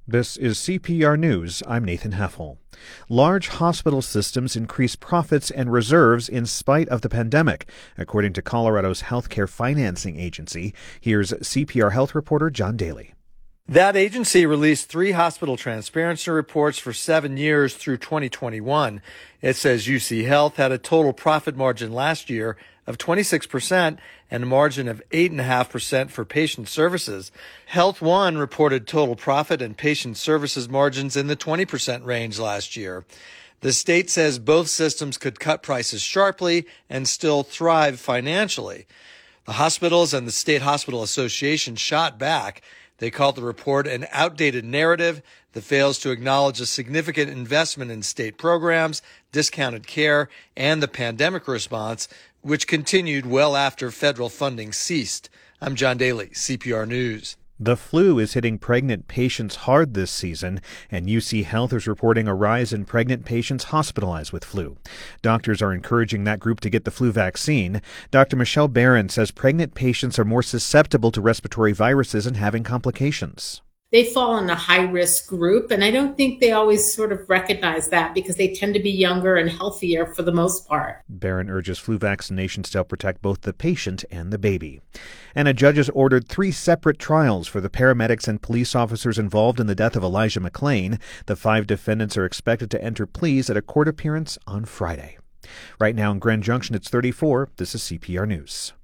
This is CPR News. I'm Nathan Heffel. Large hospital systems increase profits and reserves in spite of the pandemic, according to Colorado's healthcare financing agency. Here's CPR Health reporter John Daly. That agency released 3 hospital transparency reports for 7 years through 2021. It says UC Health had a total profit margin last year of 26% and a margin of 8.5% for patient services. Health One reported total profit and patient services margins in the 20% range last year. The state says both systems could cut prices sharply and still thrive financially. The hospitals and the State Hospital Association shot back. They called the report an outdated narrative that fails to acknowledge a significant investment in state programs, discounted care, and the pandemic response, which continued well after federal funding ceased. I'm John Daly, CPR News. The flu is hitting pregnant patients hard this season, and UC Health is reporting a rise in pregnant patients hospitalized with flu. Doctors are encouraging that group to get the flu vaccine. Dr. Michelle Barron says pregnant patients are more susceptible to respiratory viruses and having complications. They fall in a high-risk group, and I don't think they always sort of recognize that because they tend to be younger and healthier for the most part. Barron urges flu vaccinations to help protect both the patient and the baby. And a judge has ordered 3 separate trials for the paramedics and police officers involved in the death of Elijah McClain. The 5 defendants are expected to enter pleas at a court appearance on Friday. Right now in Grand Junction, it's 34. This is CPR News.